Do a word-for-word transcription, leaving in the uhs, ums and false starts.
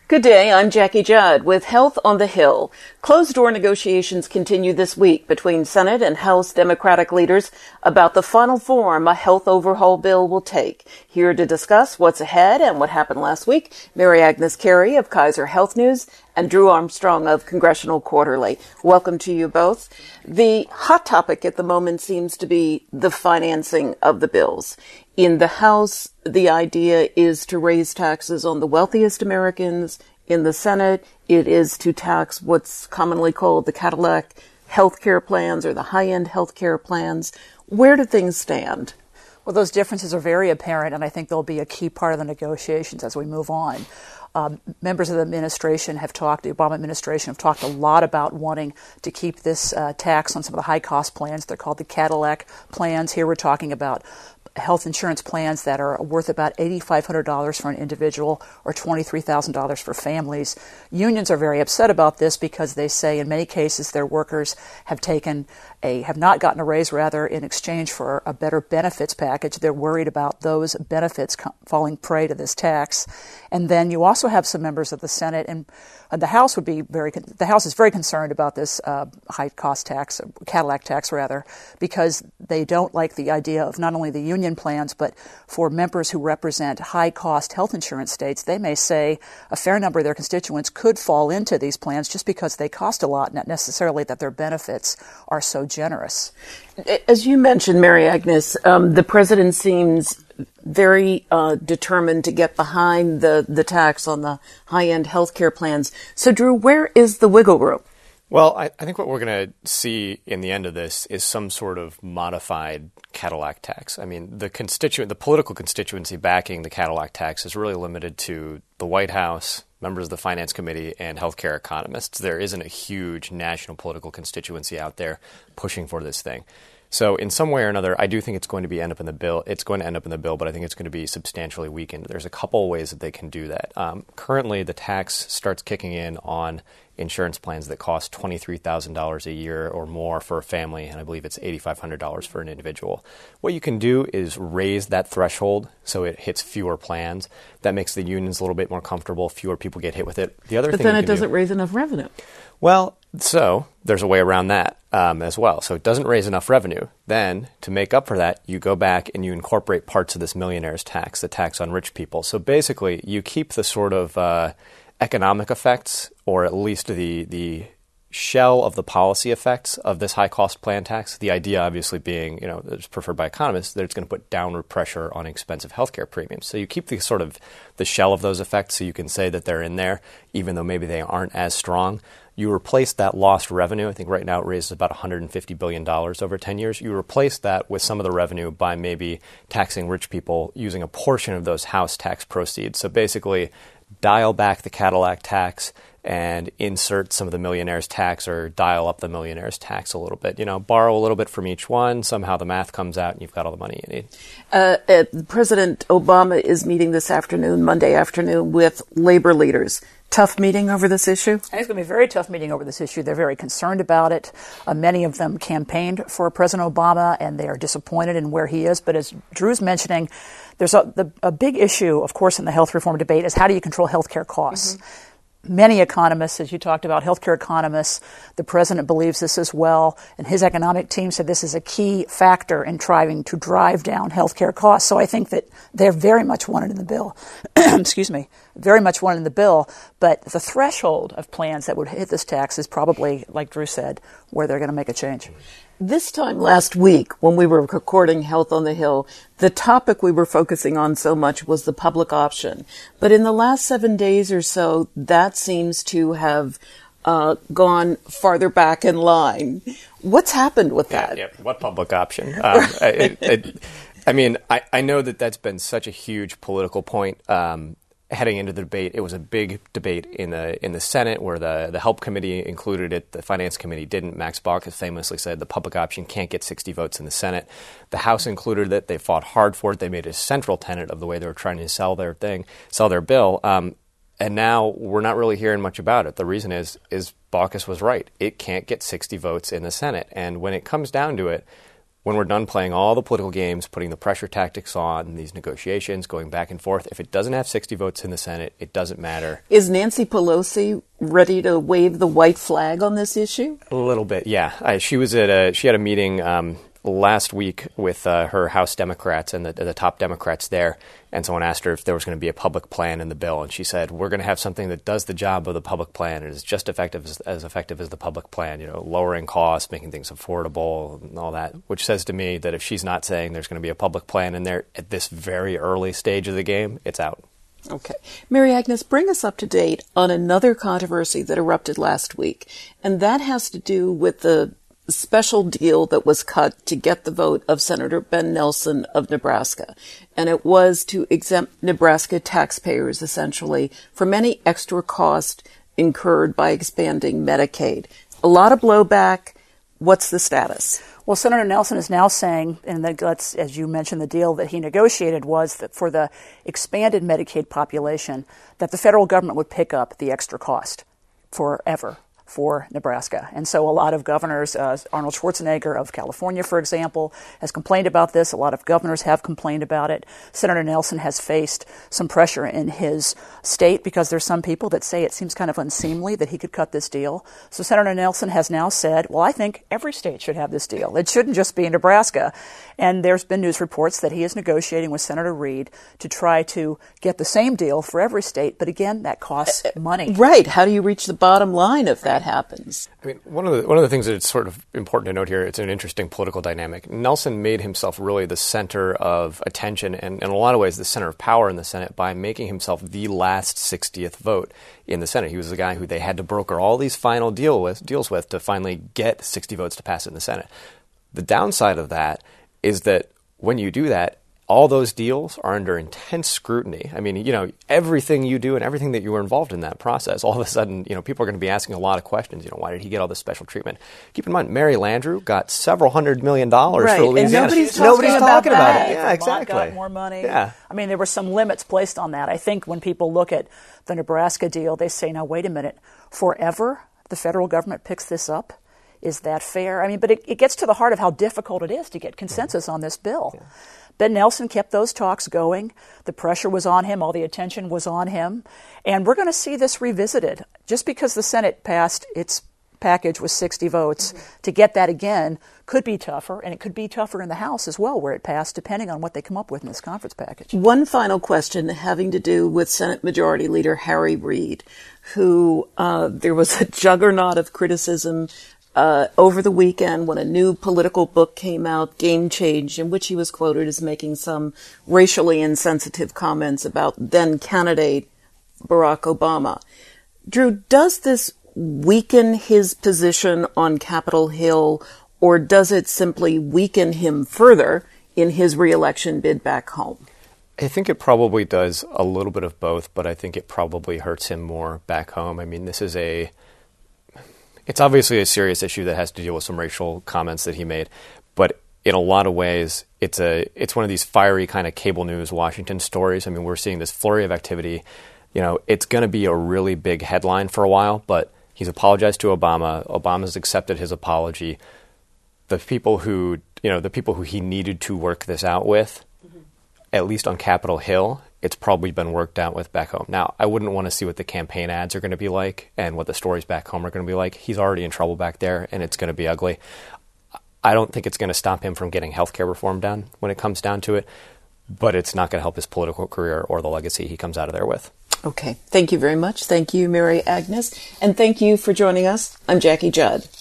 Good day, I'm Jackie Judd with Health on the Hill. Closed-door negotiations continue this week between Senate and House Democratic leaders about the final form a health overhaul bill will take. Here to discuss what's ahead and what happened last week, Mary Agnes Carey of Kaiser Health News and Drew Armstrong of Congressional Quarterly. Welcome to you both. The hot topic at the moment seems to be the financing of the bills. In the House, the idea is to raise taxes on the wealthiest Americans. In the Senate, it is to tax what's commonly called the Cadillac health care plans or the high-end health care plans. Where do things stand? Well, those differences are very apparent, and I think they'll be a key part of the negotiations as we move on. Um, members of the administration have talked, the Obama administration have talked a lot about wanting to keep this uh, tax on some of the high-cost plans. They're called the Cadillac plans. Here we're talking about health insurance plans that are worth about eight thousand five hundred dollars for an individual or twenty-three thousand dollars for families. Unions are very upset about this because they say in many cases their workers have taken a, have not gotten a raise, rather, in exchange for a better benefits package. They're worried about those benefits co- falling prey to this tax. And then you also have some members of the Senate and uh, the House would be very, con- the House is very concerned about this uh, high cost tax, Cadillac tax rather, because they don't like the idea of not only the union plans, but for members who represent high-cost health insurance states, they may say a fair number of their constituents could fall into these plans just because they cost a lot, not necessarily that their benefits are so generous. As you mentioned, Mary Agnes, um, the president seems very uh, determined to get behind the, the tax on the high-end health care plans. So, Drew, where is the wiggle room? Well, I, I think what we're going to see in the end of this is some sort of modified Cadillac tax. I mean, the constituent, the political constituency backing the Cadillac tax is really limited to the White House, members of the Finance Committee, and healthcare economists. There isn't a huge national political constituency out there pushing for this thing. So in some way or another, I do think it's going to be end up in the bill. It's going to end up in the bill, but I think it's going to be substantially weakened. There's a couple of ways that they can do that. Um, currently, the tax starts kicking in on insurance plans that cost twenty-three thousand dollars a year or more for a family, and I believe it's eight thousand five hundred dollars for an individual. What you can do is raise that threshold so it hits fewer plans. That makes the unions a little bit more comfortable. Fewer people get hit with it. The other but thing then you it can doesn't do, raise enough revenue. Well, so there's a way around that um, as well. So it doesn't raise enough revenue. Then, to make up for that, you go back and you incorporate parts of this millionaire's tax, the tax on rich people. So basically, you keep the sort of uh, economic effects, or at least the the shell of the policy effects of this high-cost plan tax. The idea, obviously, being, you know, it's preferred by economists, that it's going to put downward pressure on expensive healthcare premiums. So you keep the sort of the shell of those effects, so you can say that they're in there, even though maybe they aren't as strong. You replace that lost revenue. I think right now it raises about one hundred fifty billion dollars over ten years. You replace that with some of the revenue by maybe taxing rich people using a portion of those house tax proceeds. So basically, dial back the Cadillac tax and insert some of the millionaire's tax, or dial up the millionaire's tax a little bit. You know, borrow a little bit from each one. Somehow the math comes out and you've got all the money you need. Uh, uh, President Obama is meeting this afternoon, Monday afternoon, with labor leaders. Tough meeting over this issue? I think it's going to be a very tough meeting over this issue. They're very concerned about it. Uh, many of them campaigned for President Obama, and they are disappointed in where he is. But as Drew's mentioning, there's a, the, a big issue, of course, in the health reform debate is how do you control healthcare costs? Mm-hmm. Many economists, as you talked about, healthcare economists, the president believes this as well, and his economic team said this is a key factor in trying to drive down healthcare costs. So I think that they're very much wanted in the bill. Excuse me, very much wanted in the bill, but the threshold of plans that would hit this tax is probably, like Drew said, where they're going to make a change. This time last week, when we were recording Health on the Hill, the topic we were focusing on so much was the public option. But in the last seven days or so, that seems to have uh, gone farther back in line. What's happened with that? Yeah, yeah. What public option? Um, it, it, I mean, I, I know that that's been such a huge political point. Um, Heading into the debate, it was a big debate in the in the Senate where the, the Help Committee included it. The Finance Committee didn't. Max Baucus famously said the public option can't get sixty votes in the Senate. The House included it. They fought hard for it. They made it a central tenet of the way they were trying to sell their thing, sell their bill. Um, and now we're not really hearing much about it. The reason is is Baucus was right. It can't get sixty votes in the Senate. And when it comes down to it, when we're done playing all the political games, putting the pressure tactics on, these negotiations, going back and forth, if it doesn't have sixty votes in the Senate, it doesn't matter. Is Nancy Pelosi ready to wave the white flag on this issue? A little bit, yeah. I, she was at a she had a meeting um, last week with uh, her House Democrats and the, the top Democrats there, and someone asked her if there was going to be a public plan in the bill, and she said, we're going to have something that does the job of the public plan and is just effective as, as effective as the public plan, you know, lowering costs, making things affordable and all that, which says to me that if she's not saying there's going to be a public plan in there at this very early stage of the game, it's out. Okay. Mary Agnes, bring us up to date on another controversy that erupted last week, and that has to do with the special deal that was cut to get the vote of Senator Ben Nelson of Nebraska. And it was to exempt Nebraska taxpayers, essentially, from any extra cost incurred by expanding Medicaid. A lot of blowback. What's the status? Well, Senator Nelson is now saying, and that's, as you mentioned, the deal that he negotiated was that for the expanded Medicaid population, that the federal government would pick up the extra cost forever for Nebraska. And so a lot of governors, uh, Arnold Schwarzenegger of California, for example, has complained about this. A lot of governors have complained about it. Senator Nelson has faced some pressure in his state because there's some people that say it seems kind of unseemly that he could cut this deal. So Senator Nelson has now said, well, I think every state should have this deal. It shouldn't just be Nebraska. And there's been news reports that he is negotiating with Senator Reed to try to get the same deal for every state. But again, that costs money. Right. How do you reach the bottom line if that happens? I mean, one of the one of the things that's sort of important to note here, it's an interesting political dynamic. Nelson made himself really the center of attention and, in a lot of ways, the center of power in the Senate by making himself the last sixtieth vote in the Senate. He was the guy who they had to broker all these final deal with, deals with to finally get sixty votes to pass it in the Senate. The downside of that is that when you do that, all those deals are under intense scrutiny. I mean, you know, everything you do and everything that you were involved in that process, all of a sudden, you know, people are going to be asking a lot of questions. You know, why did he get all this special treatment? Keep in mind, Mary Landrieu got several hundred million dollars right. for Louisiana. And nobody's talking, nobody's about, talking about, that. it. Yeah, Vermont exactly. got more money. Yeah. I mean, there were some limits placed on that. I think when people look at the Nebraska deal, they say, now, wait a minute, forever the federal government picks this up? Is that fair? I mean, but it, it gets to the heart of how difficult it is to get consensus mm-hmm. on this bill. Yeah. Ben Nelson kept those talks going. The pressure was on him. All the attention was on him. And we're going to see this revisited. Just because the Senate passed its package with sixty votes, mm-hmm. to get that again could be tougher, and it could be tougher in the House as well, where it passed, depending on what they come up with in this conference package. One final question having to do with Senate Majority Leader Harry Reid, who uh, there was a juggernaut of criticism Uh, over the weekend when a new political book came out, Game Change, in which he was quoted as making some racially insensitive comments about then candidate Barack Obama. Drew, does this weaken his position on Capitol Hill, or does it simply weaken him further in his reelection bid back home? I think it probably does a little bit of both, but I think it probably hurts him more back home. I mean, this is a It's obviously a serious issue that has to deal with some racial comments that he made, but in a lot of ways, it's a it's one of these fiery kind of cable news Washington stories. I mean, we're seeing this flurry of activity. You know, it's going to be a really big headline for a while, but he's apologized to Obama. Obama's accepted his apology. The people who, you know, the people who he needed to work this out with, mm-hmm. at least on Capitol Hill, it's probably been worked out with back home. Now, I wouldn't want to see what the campaign ads are going to be like and what the stories back home are going to be like. He's already in trouble back there, and it's going to be ugly. I don't think it's going to stop him from getting health care reform done when it comes down to it, but it's not going to help his political career or the legacy he comes out of there with. Okay. Thank you very much. Thank you, Mary Agnes. And thank you for joining us. I'm Jackie Judd.